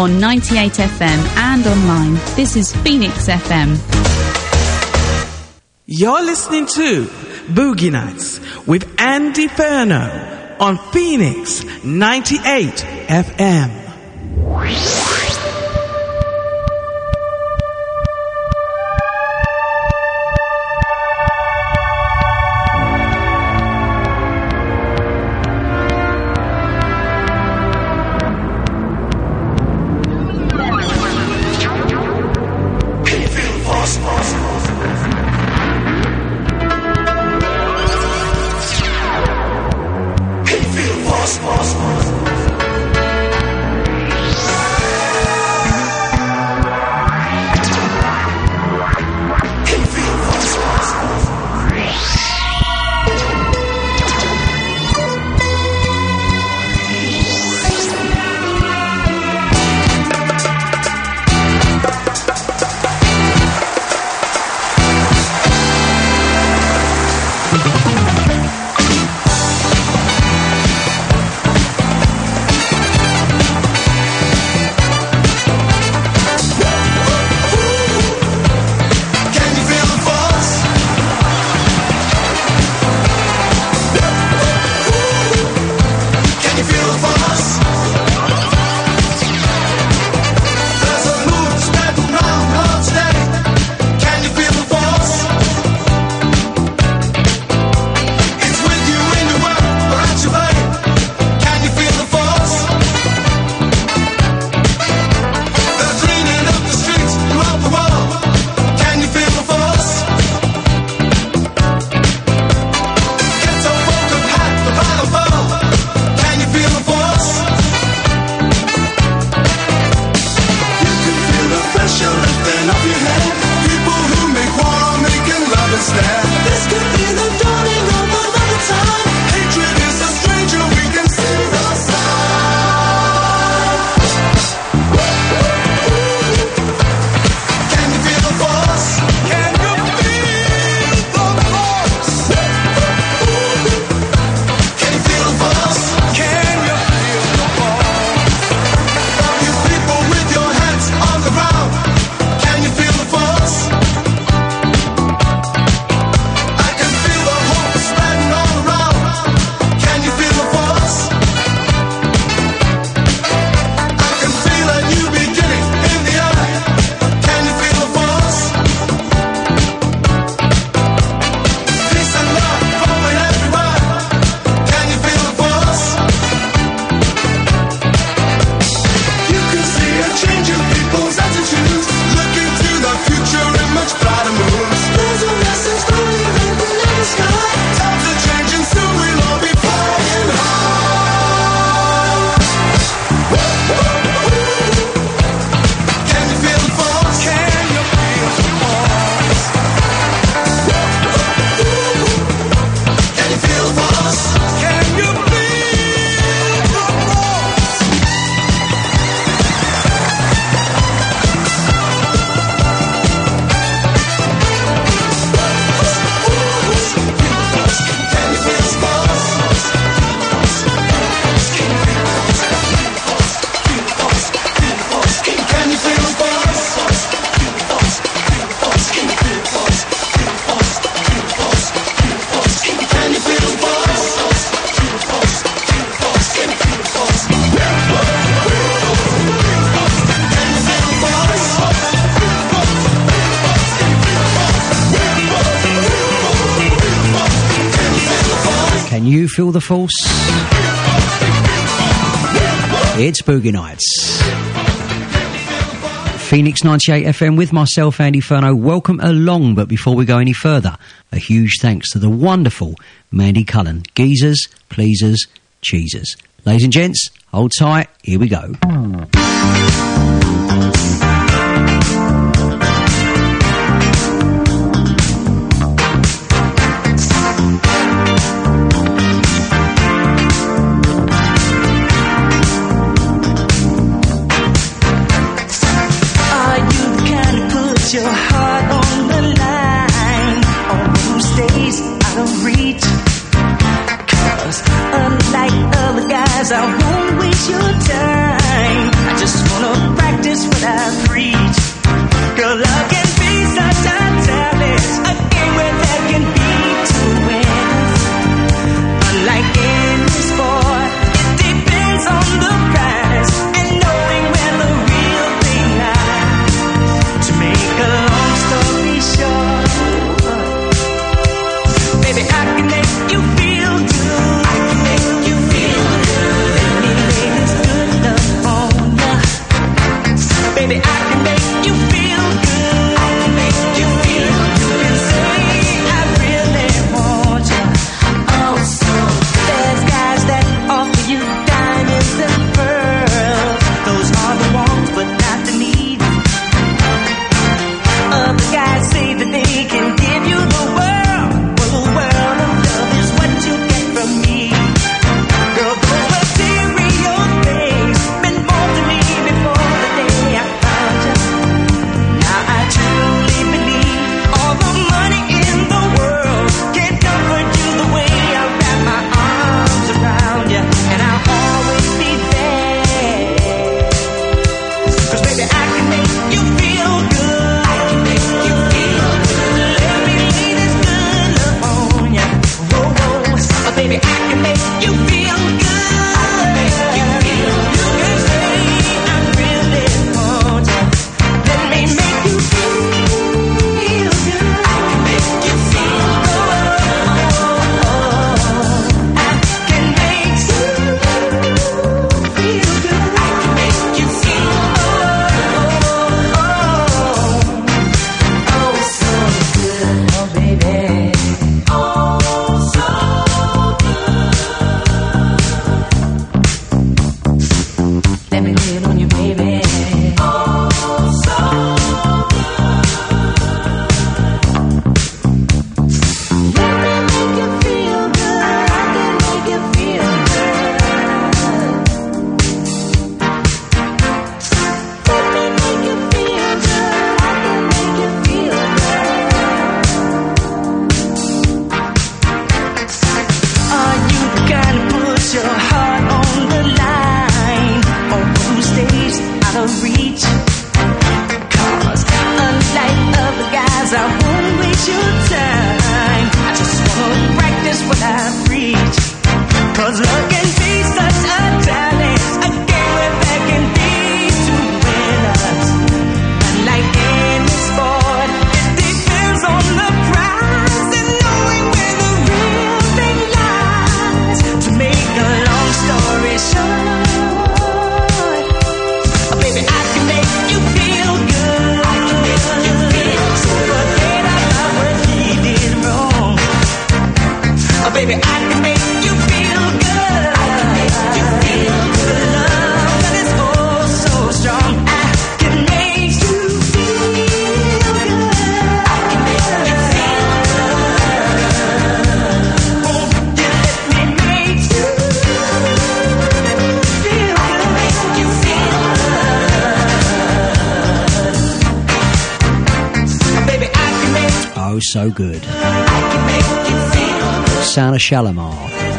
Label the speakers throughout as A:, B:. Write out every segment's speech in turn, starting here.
A: on 98 FM and online. This is Phoenix FM.
B: You're listening to Boogie Nights with Andy Ferno on Phoenix 98 FM.
C: Can you feel the force? It's Boogie Nights. Phoenix 98 FM with myself, Andy Ferno. Welcome along, but before we go any further, a huge thanks to the wonderful Mandy Cullen. Geezers, pleasers, cheesers. Ladies and gents, hold tight, here we go.
D: Your heart on the line, on those days out of reach. 'Cause unlike other guys, I won't waste your time. I just wanna baby, I can make you feel good. I can make you feel good. You can say I really want you. Oh, so there's guys that offer you diamonds and pearls. Those are the wants, but not the needs. Other guys say that they can give you the world. Well, the world of love is what you get from me. Girl, those material things meant more to me before the day I found you. Now I truly believe all the money in the world can't comfort you the way I wrap my arms around you. And I'll always be there. 'Cause baby, I can make you feel good. I can make you feel good. Let me lay this good love on you. Whoa, whoa. Oh, baby, I can make you feel good. I can make you feel good. You can say I really want you. Let me make you feel good. I can make you feel good. I can make you feel good. I can make you feel oh so good, oh baby, oh so good. Let me lay it on you, baby. Oh so good. Let me make you feel good. I can make you feel good. Let me make you feel good. I can make you feel good. Are you the kind to put your heart on the line, or who stays out of reach? 'Cause unlike other guys, I won't waste your time. I just wanna practice what I preach. 'Cause love can be such a talent, a game where there can be two winners. But like any sport, it depends on the prize and knowing where the real thing lies. To make a long story short, oh, baby, I can make you feel good. I can make you feel so forget about what he did wrong. Oh, baby, I can make you feel good. I can make you feel good. Love that is oh so strong. I can make you feel good. I can make you feel good. Oh, you let me make you feel good. I can make you feel good. Oh, baby, I can make
C: Oh, so good.
D: I can make you feel good.
C: Sound of Shalimar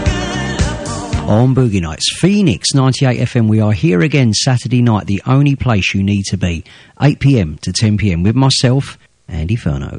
C: on Boogie Nights. Phoenix 98 FM. We are here again Saturday night, the only place you need to be. 8 p.m. to 10 p.m. with myself, Andy Furno.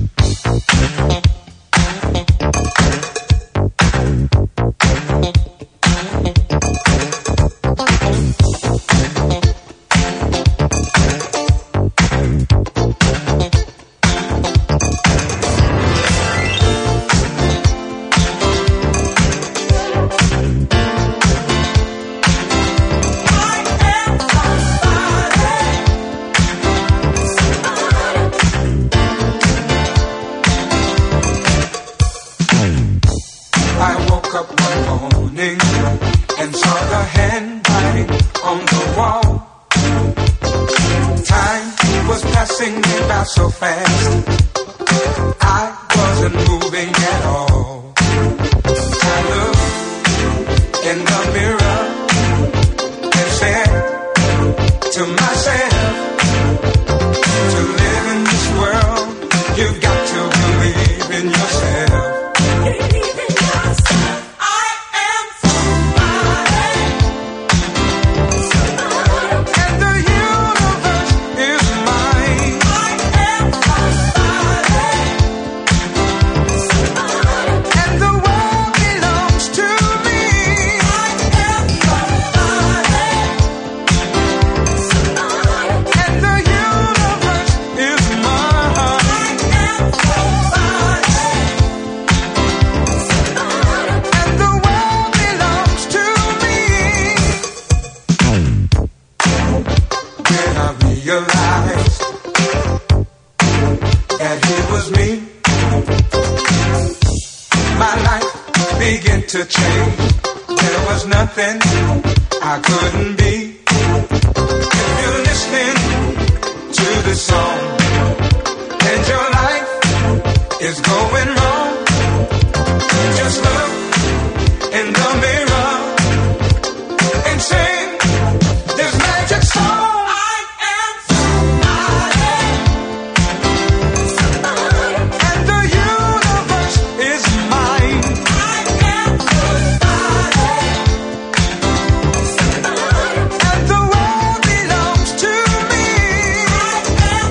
E: I woke up one morning and saw the handwriting on the wall. Time was passing me by so fast, I wasn't moving at all. I looked in the mirror and said to myself, to live in this world, you've got to believe in yourself. And the universe is mine. when I realized that it was me. My life began to change. There was nothing I couldn't be. If you're listening to this song and your life is going wrong, just look in the mirror and sing this magic song. I am somebody, and the universe is mine. I am somebody, and the world belongs to me. I am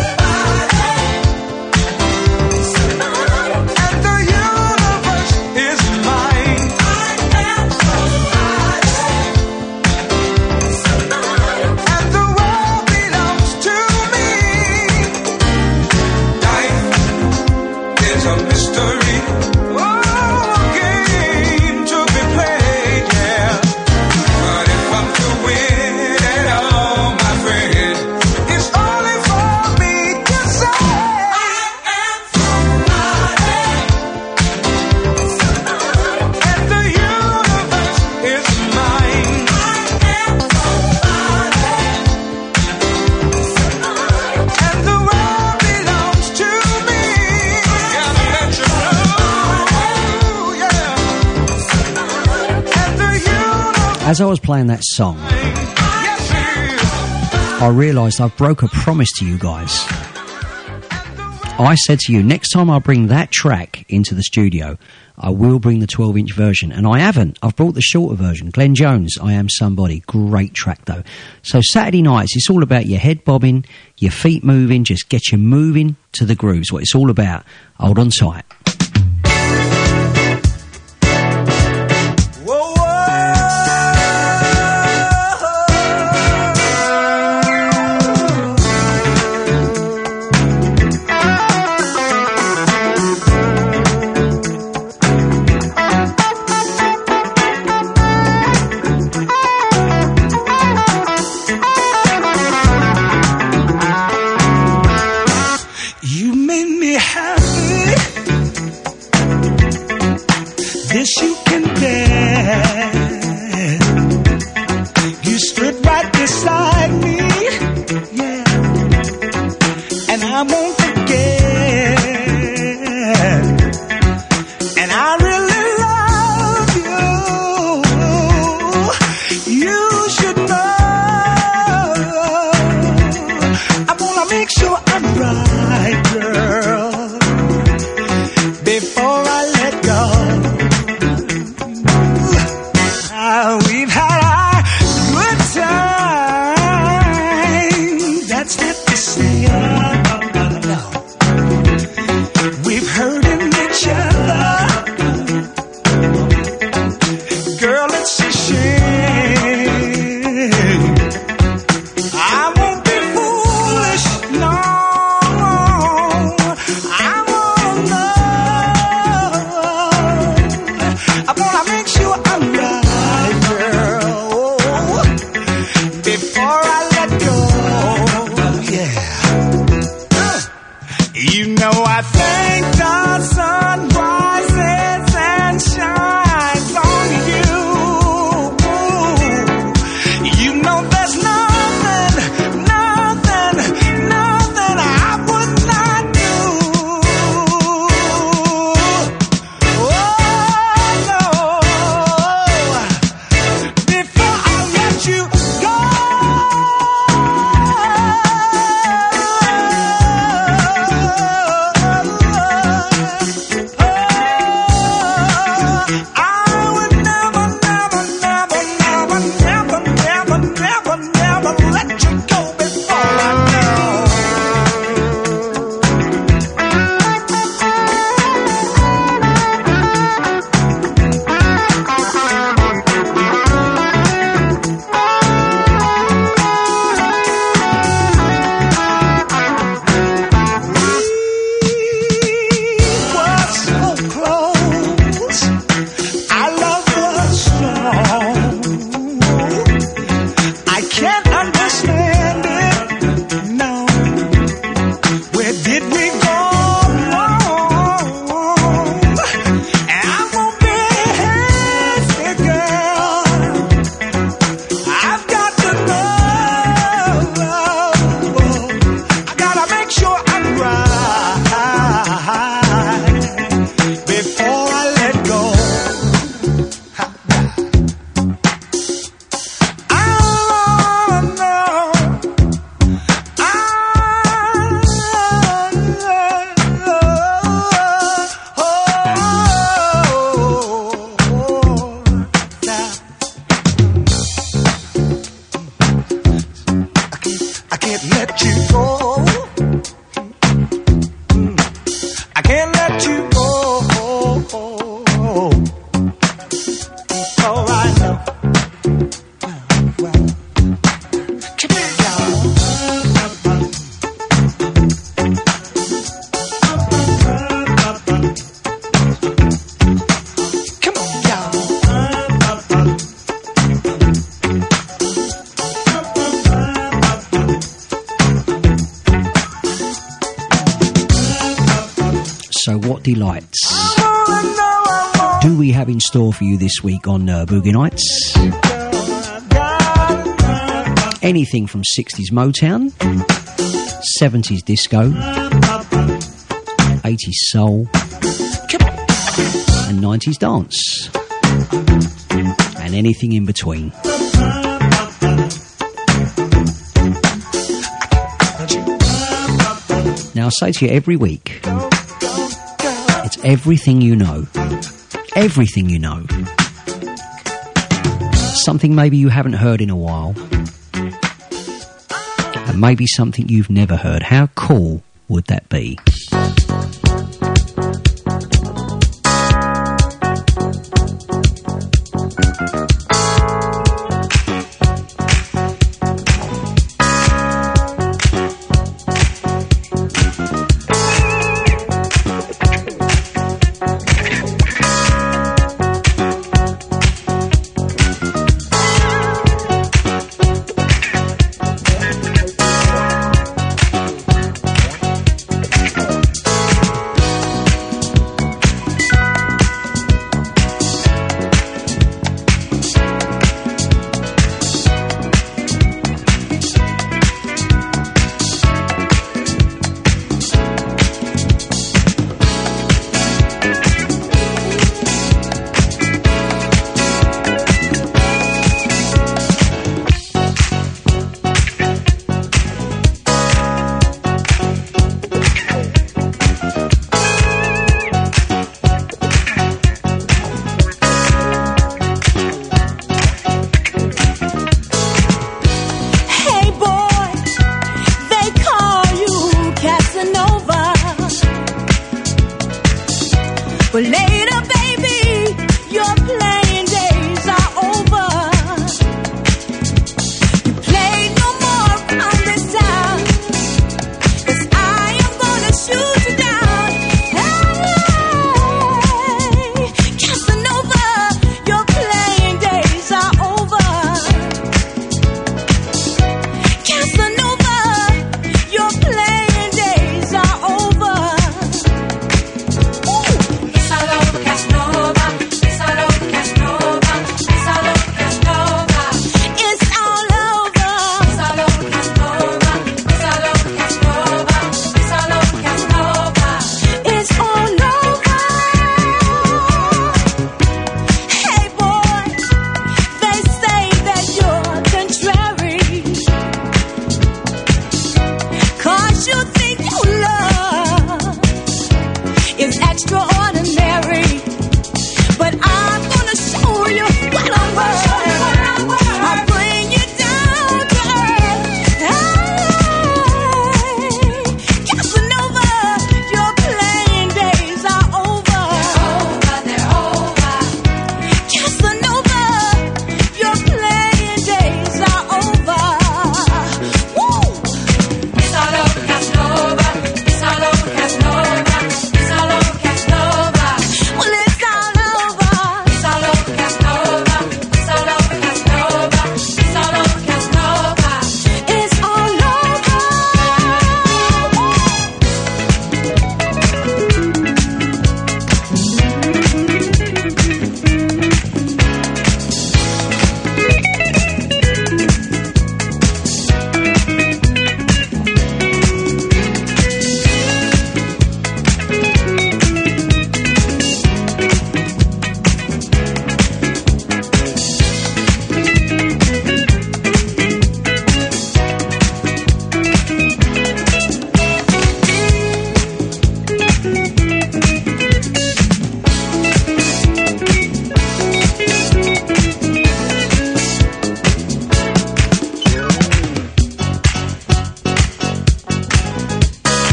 E: somebody, and the universe is mine. I am somebody, and the world belongs to me. Life is a mystery, oh, a game to be played, yeah. But if I'm to win at all, my friend, it's only for me to say I am somebody, and the universe is mine. I am somebody, and the world belongs to me. Gotta let you know, yeah. And the universe,
C: As I was playing that song,
E: yes, it is.
C: I realised I broke a promise to you guys. I said to you, next time I bring that track into the studio, I will bring the 12-inch version. And I haven't. I've brought the shorter version. Glenn Jones, I Am Somebody. Great track, though. So Saturday nights, it's all about your head bobbing, your feet moving, just get you moving to the grooves. What it's all about. Hold on tight.
E: Whoa, you made me happy. This you can get. You stood right beside me, yeah, and I won't forget. And I really love you. You should know. I wanna make sure I'm right, girl, before I let go. We've had our good time. That's not to say no. We've hurt each other. Girl, it's a shame. I won't be foolish, no. I won't know. I wanna make sure I'm right, girl, before I let go. Yeah. You know I thank the sun rises and shines on you. You know there's nothing I would not do. Oh no, before I let you go. can't let you go. I can't let you go. All right now. Well. Keep it down. Come on, y'all.
C: So what delights do we have in store for you this week on Boogie Nights? Anything from 60s Motown, 70s disco, 80s soul, and 90s dance, and anything in between. Now I say to you every week, it's everything you know. Everything you know. Something maybe you haven't heard in a while. And maybe something you've never heard. How cool would that be?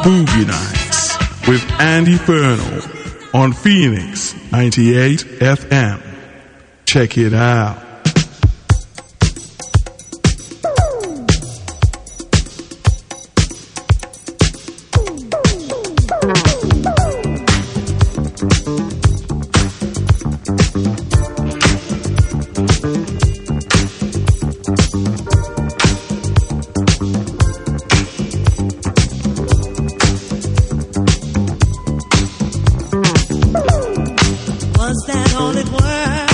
F: Boogie Nights with Andy Fernal on Phoenix 98 FM. Check it out.
D: Was that all it was?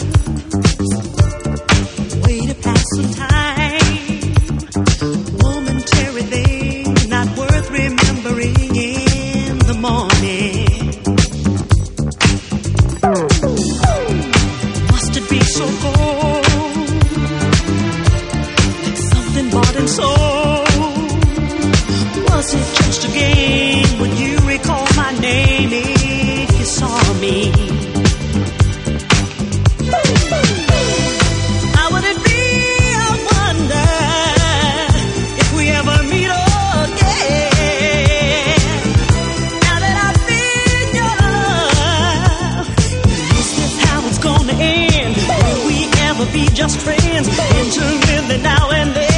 D: Way to pass some time. Momentary thing, not worth remembering in the morning. Must it be so cold? Like something bought and sold. Was it just a game? Would you recall my name if you saw me? How would it be, I wonder, if we ever meet again? Now that I've been your love, is this how it's gonna end? Will we ever be just friends, intermingled now and then?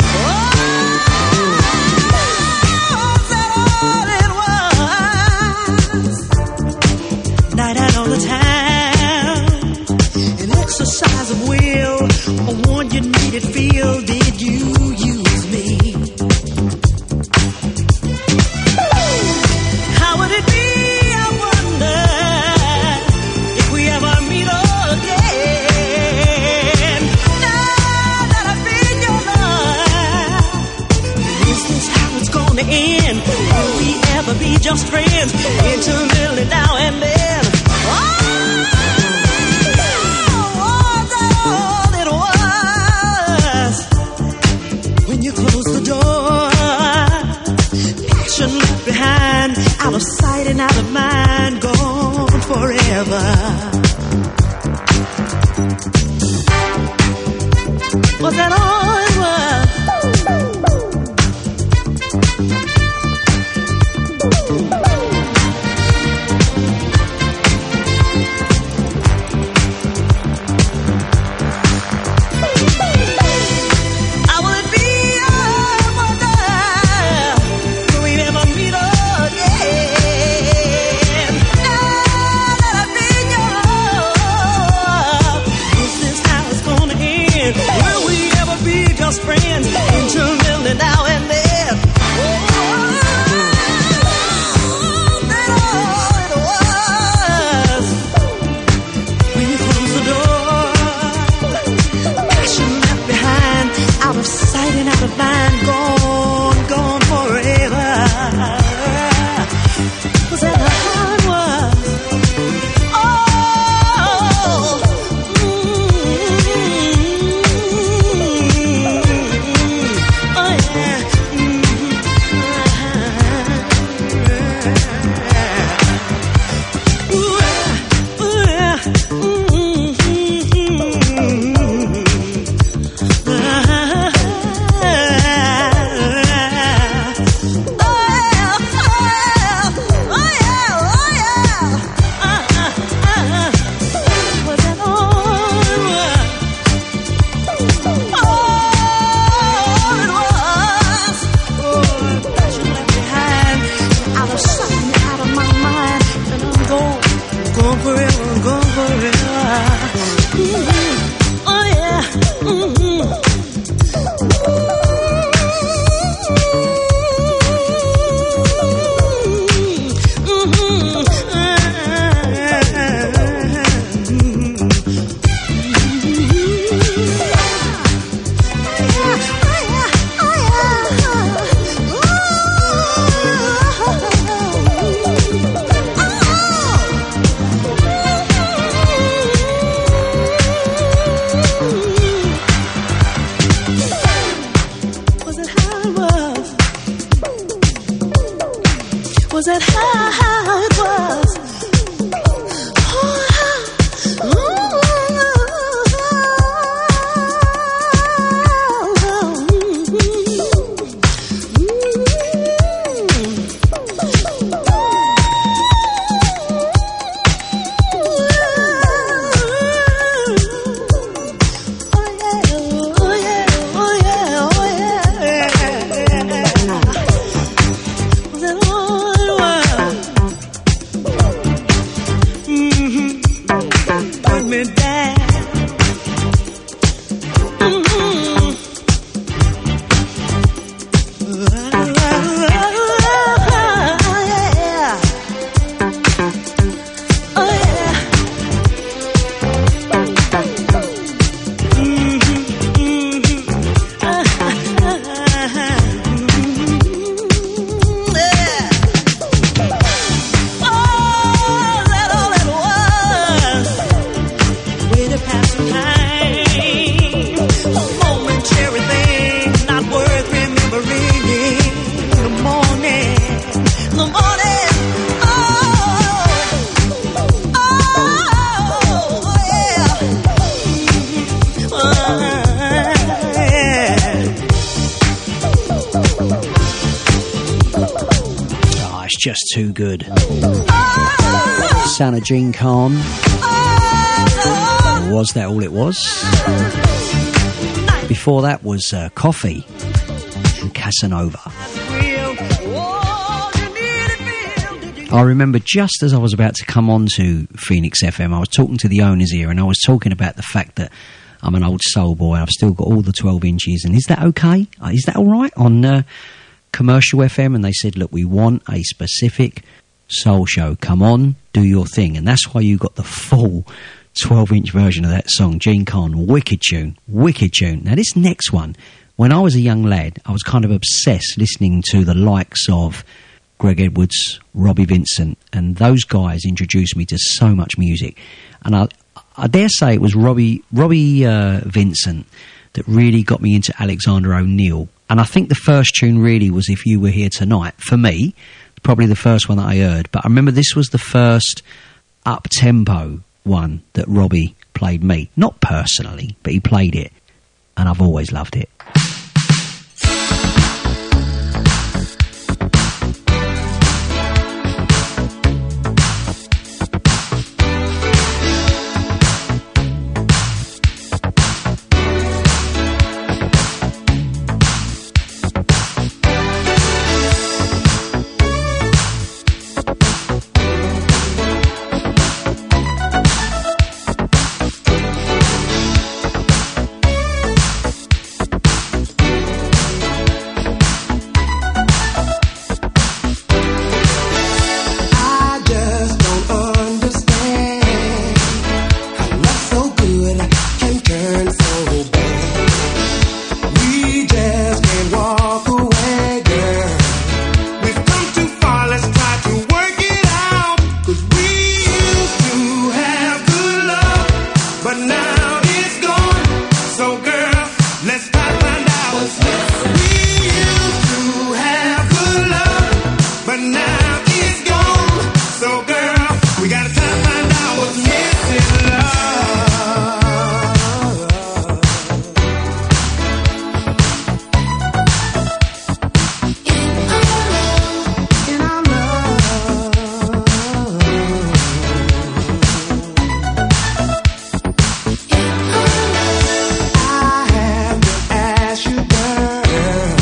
D: Night out on the town, an exercise of will, a one you needed feel. Did you use me? How would it be, I wonder, if we ever meet again? Now that I've been your love, is this how it's gonna end? Will we ever be just friends, intermingled now and then? Close the door, passion left behind, out of sight and out of mind, gone forever. Was that all it was? Friends, intermingled now and then. Oh,
C: just too good. Sound of Gene Khan. Was that all it was? Before that was Coffee and Casanova. I remember just as I was about to come on to Phoenix FM, I was talking to the owners here and I was talking about the fact that I'm an old soul boy. I've still got all the 12 inches. And is that okay? Is that all right on commercial FM? And they said, look, we want a specific soul show. Come on, do your thing. And that's why you got the full 12-inch version of that song. Gene Khan, wicked tune, wicked tune. Now this next one, when I was a young lad, I was kind of obsessed listening to the likes of Greg Edwards, Robbie Vincent, and those guys introduced me to so much music. And I dare say it was Robbie Vincent that really got me into Alexander O'Neill. And I think the first tune really was If You Were Here Tonight. For me, probably the first one that I heard. But I remember this was the first up-tempo one that Robbie played me. Not personally, but he played it. And I've always loved it.
G: Girl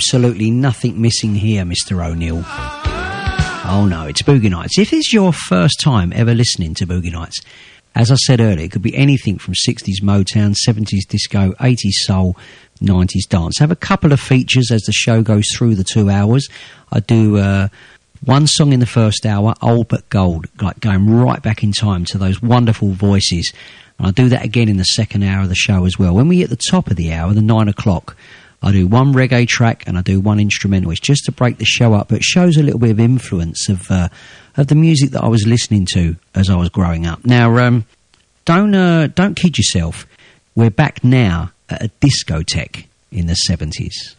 C: absolutely nothing missing here, Mr. O'Neill. Oh no, it's Boogie Nights. If it's your first time ever listening to Boogie Nights, as I said earlier, it could be anything from 60s Motown, 70s disco, 80s soul, 90s dance. I have a couple of features as the show goes through the 2 hours. I do one song in the first hour, Old But Gold, like going right back in time to those wonderful voices. And I do that again in the second hour of the show as well. When we hit the top of the hour, the 9 o'clock, I do one reggae track and I do one instrumental. It's just to break the show up, but it shows a little bit of influence of the music that I was listening to as I was growing up. Now, don't kid yourself. We're back now at a discotheque in the 70s.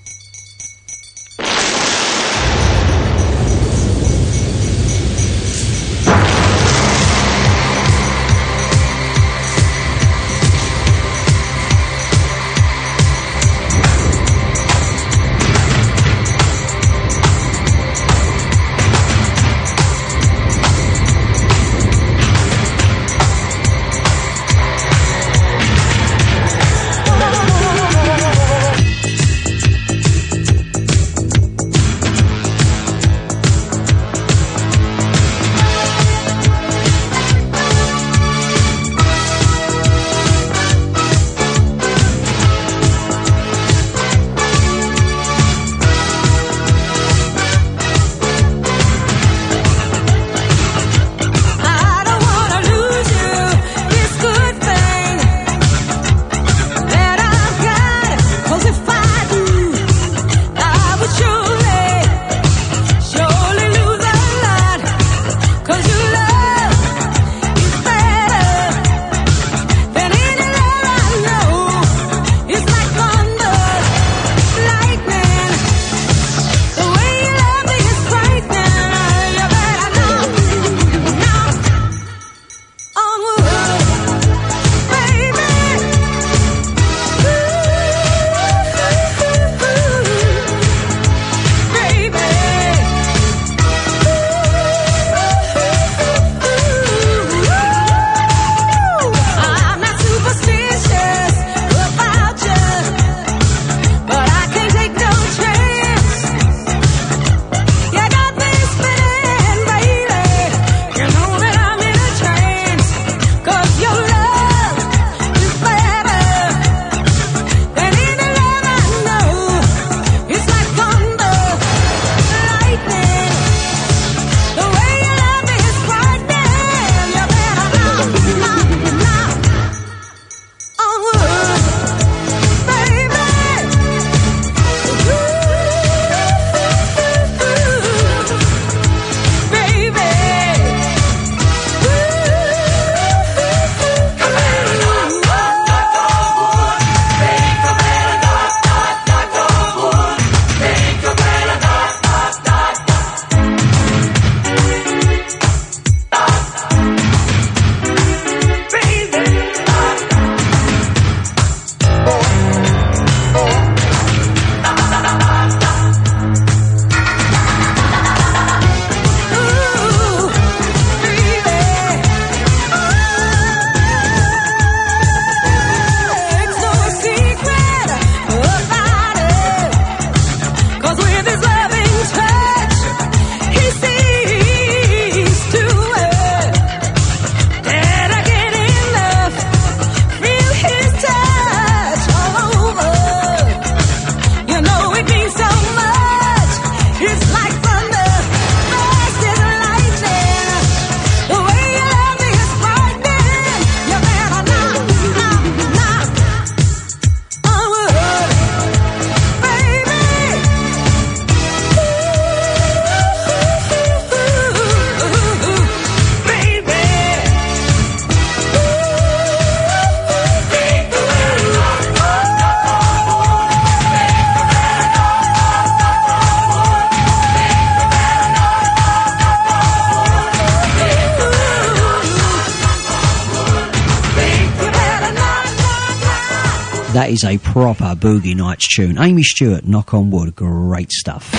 C: That is a proper Boogie Nights tune. Amy Stewart, Knock on Wood, great stuff.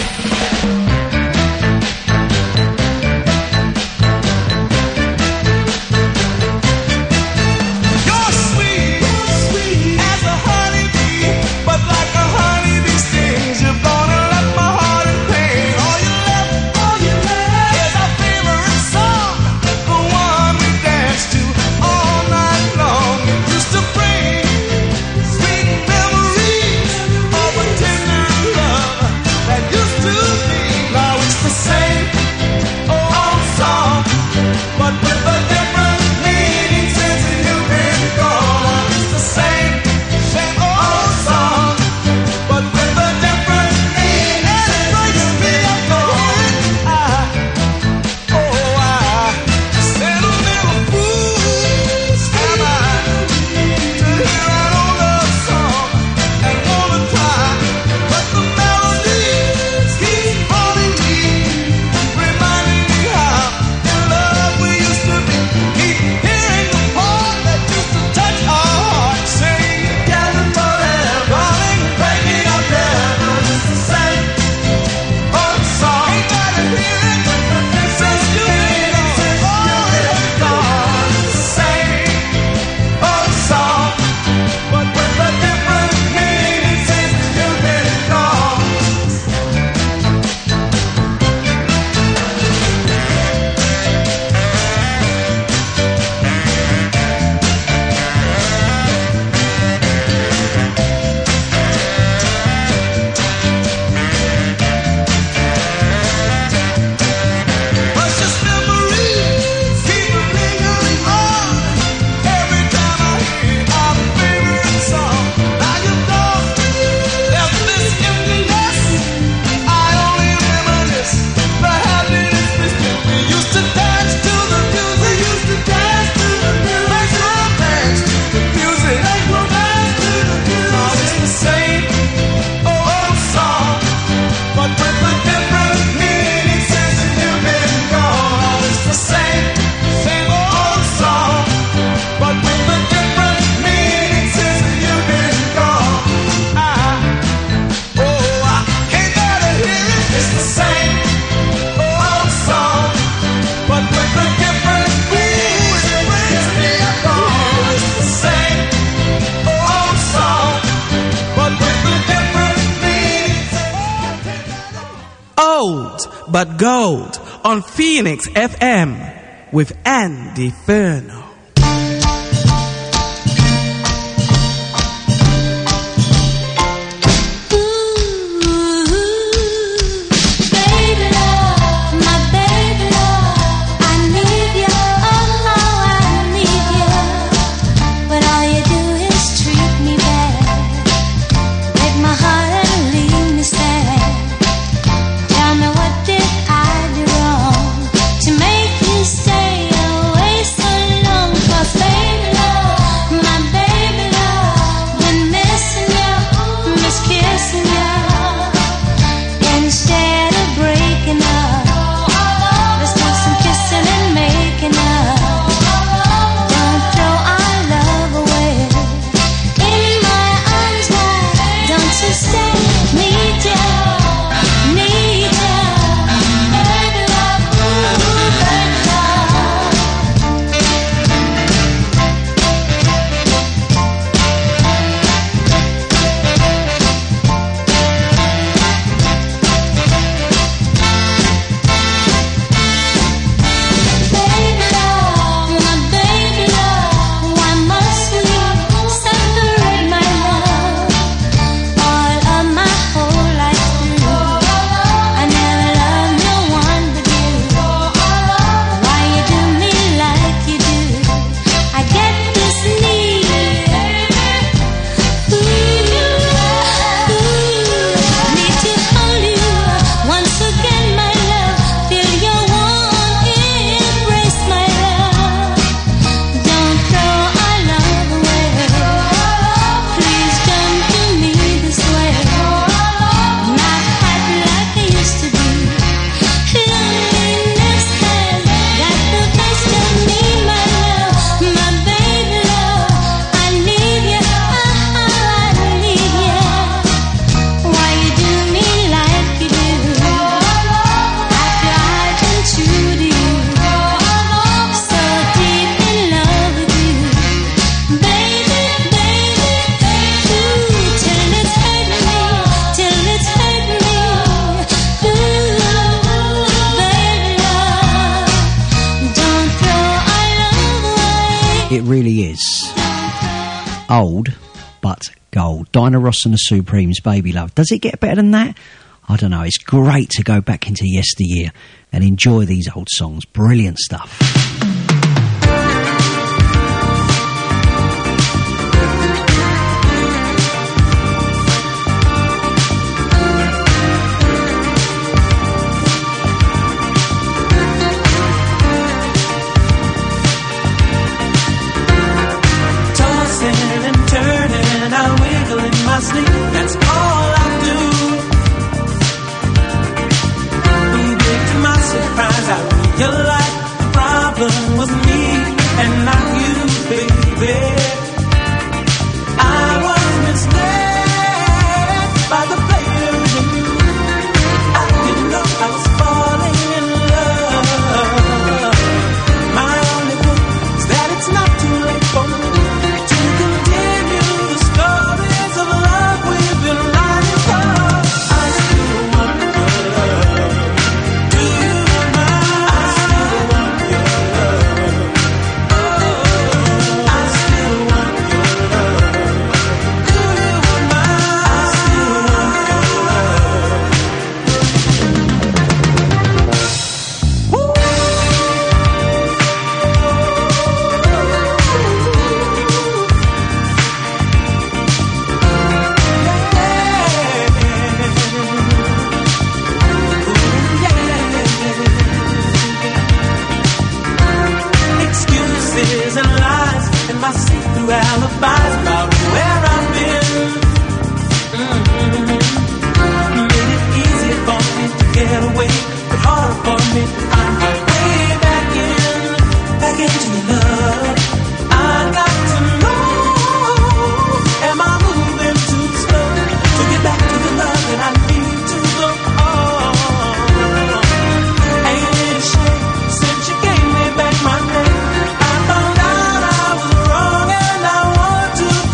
G: Sweet as a honeybee, but like a honeybee stings, you're born
B: but gold on Phoenix FM with Andy Furno.
C: Old, but gold. Diana Ross and the Supremes, Baby Love. Does it get better than that? I don't know. It's great to go back into yesteryear and enjoy these old songs. Brilliant stuff.
G: That's all I do. To my surprise, I realized the problem was me and not you, baby. I was misled by the players in you. I didn't know I was falling in love. My only hope is that it's not too late for me to continue the stories of love we've been writing for. I still wonder, do you mind? I still want your love. Oh, I still want your love. Do you mind? I still want your love. Woo! Excuses and lies and my see-through alibis about where I've been. Made it easy for me to get away, but harder for me. I'm way back into your love. I got to know, am I moving too slow to get back to the love that I need to go on? Ain't it a shame since you gave me back my name? I found out I was wrong and I want to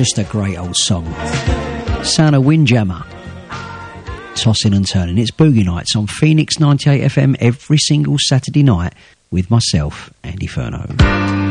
C: Just a great old song. Sound of Windjammer. Tossing and turning. It's Boogie Nights on Phoenix 98 FM every single Saturday night with myself, Andy Furno.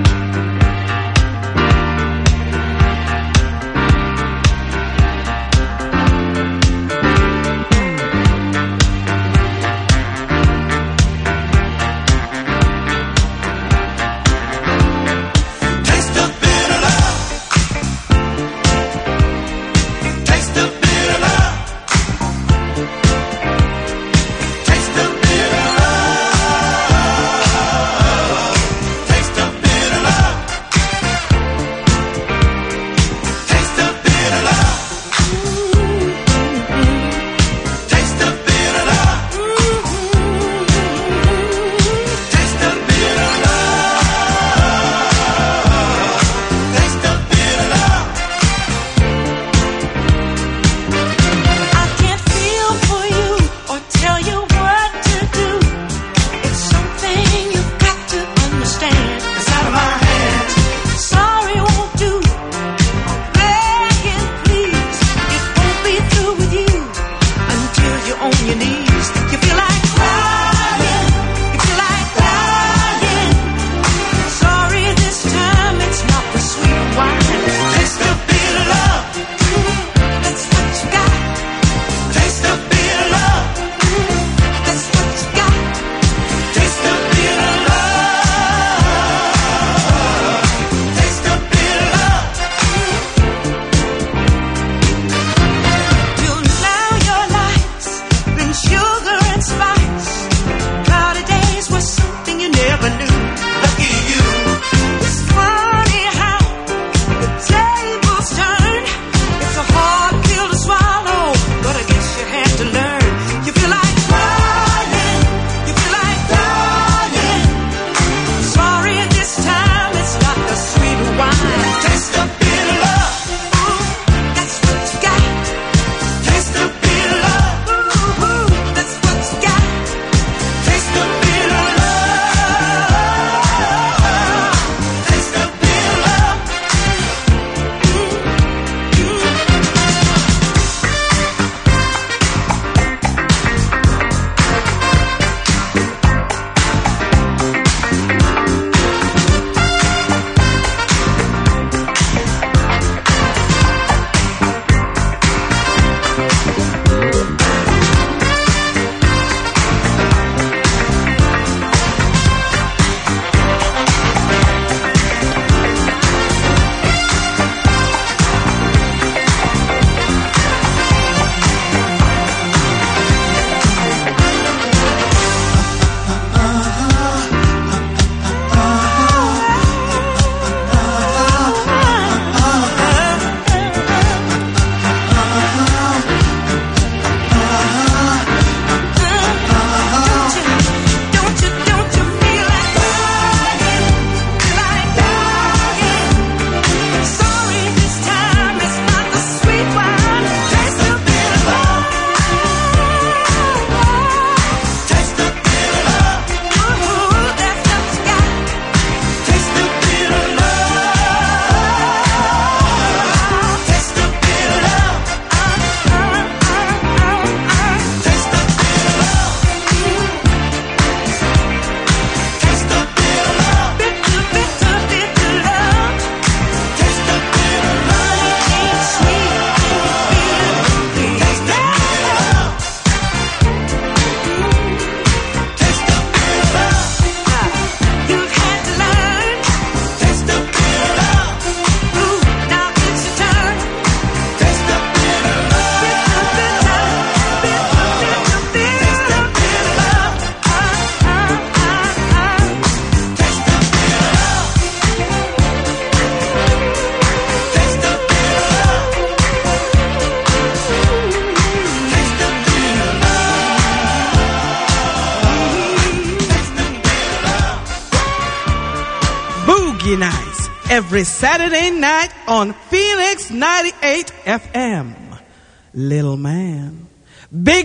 B: Boogie Nights every Saturday night on Phoenix 98 FM. Little Man, Big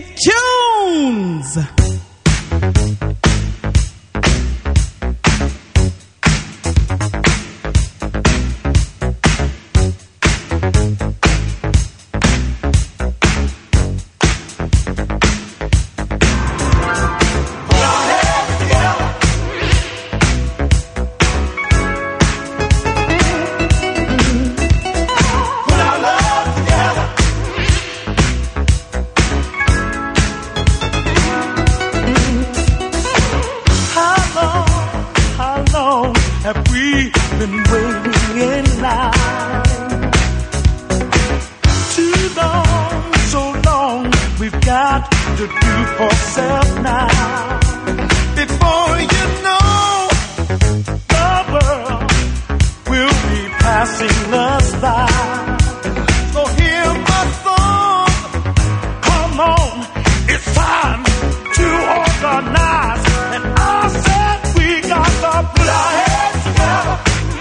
B: Tunes.
G: got to do for self now. Before you know, the world will be passing us by. So hear my song, come on, it's time to organize. And I said we got to put our heads together.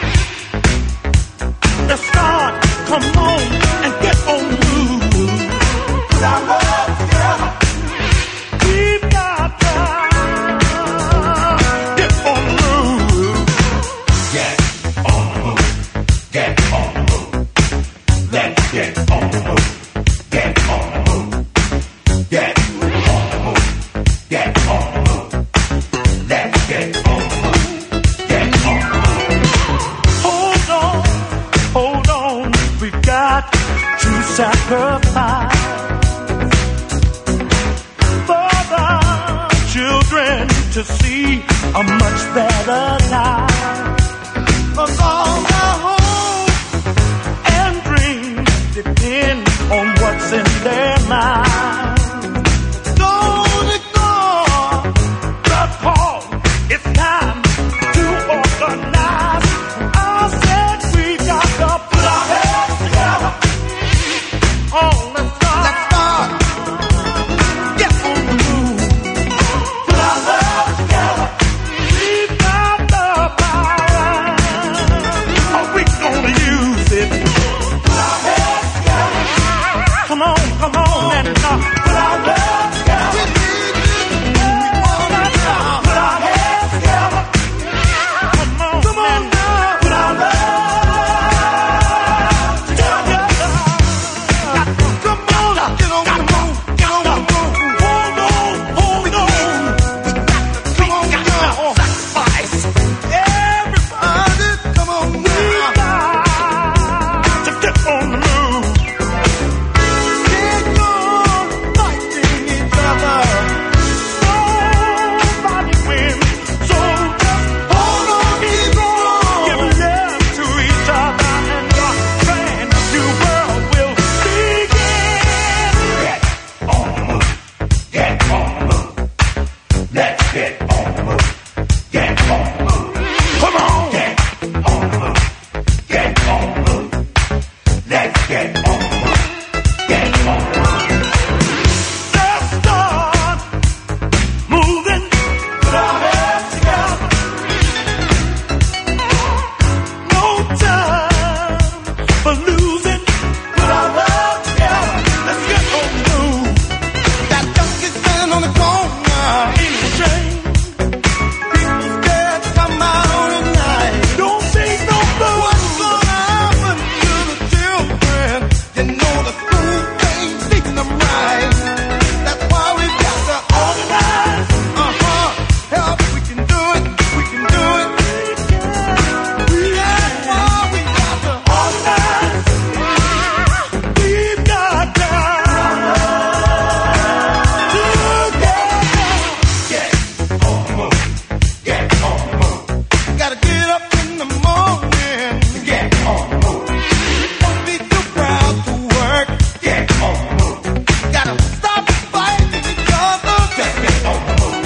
G: Let's start, come on, and get on the move. Put our heads together. We've got to get on the move.
H: Get on the move. Get on the move. Let's get on the move. Get on the move. Get on the move. Get on the move. Let's get on the move. Get on the move.
G: Hold on, we've got to sacrifice for the children to see a much better life. 'Cause all our hopes and dreams depend on what's in their minds. Don't ignore the call. It's time to organize. I said we got to put our heads together. Oh, let's start. Get on the move. Put our heads together. We've got the power. Are we gonna use it? Put our heads together. Come on, and put our heads together. Put our heads together. Come on now. Put our heads together. Come on, get on the move. Get on the move. Hold on. Come on now. Sacrifice. Everybody, come on now. We got to get on the move. Keep on fighting each other. Nobody wins. So just hold on, keep on. Give love to each other, and your brand new world will begin.
H: Get on the move. Get on the move. Let's get on the move. Get on the move.
G: Come on.
H: Get on the move. Get on the move. Let's get on the move. Get on the move.
G: Let's start moving. Put our heads together. No time for losing. Put our heads together. Let's get on the move. That junkie standing on the corner ain't ashamed. People scared to come out at night. Don't say no more. What's gonna happen to the children? You know the school ain't teaching them right. That's why we've got to organize. Help, we can do it. We can do it. That's why we got to organize. We've got to
H: Get on the move. Get on the move.
G: gotta get up in the morning.
H: Get on the move.
G: Don't be too proud to work.
H: Get on the move.
G: Gotta stop fighting each other.
H: Let's get on the move.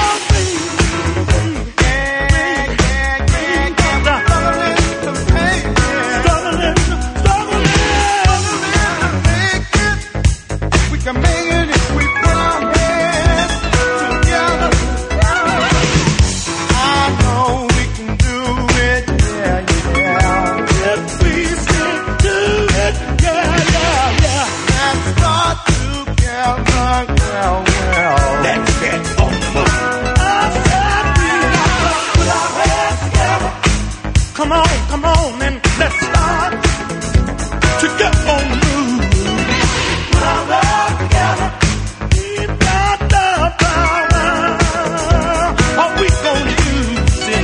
G: We can make it if we put our heads together. I know we can do it, yeah. If we stick to it, yeah. Let's start together, well.
H: Let's get on the move.
G: I said we gotta put our heads together. Come on, and let's start to get on the